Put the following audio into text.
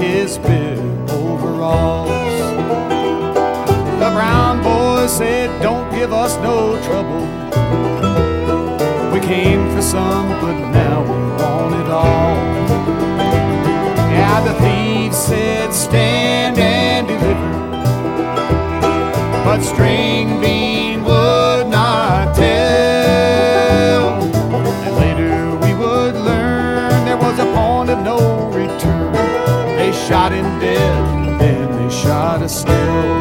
his big overalls. The brown boy said, don't give us no trouble. We came for some, but now we want it all. Yeah, the thieves said, stand and deliver, but String Bean would not tell. And later we would learn there was a point of no return. They shot him dead, then they shot us still.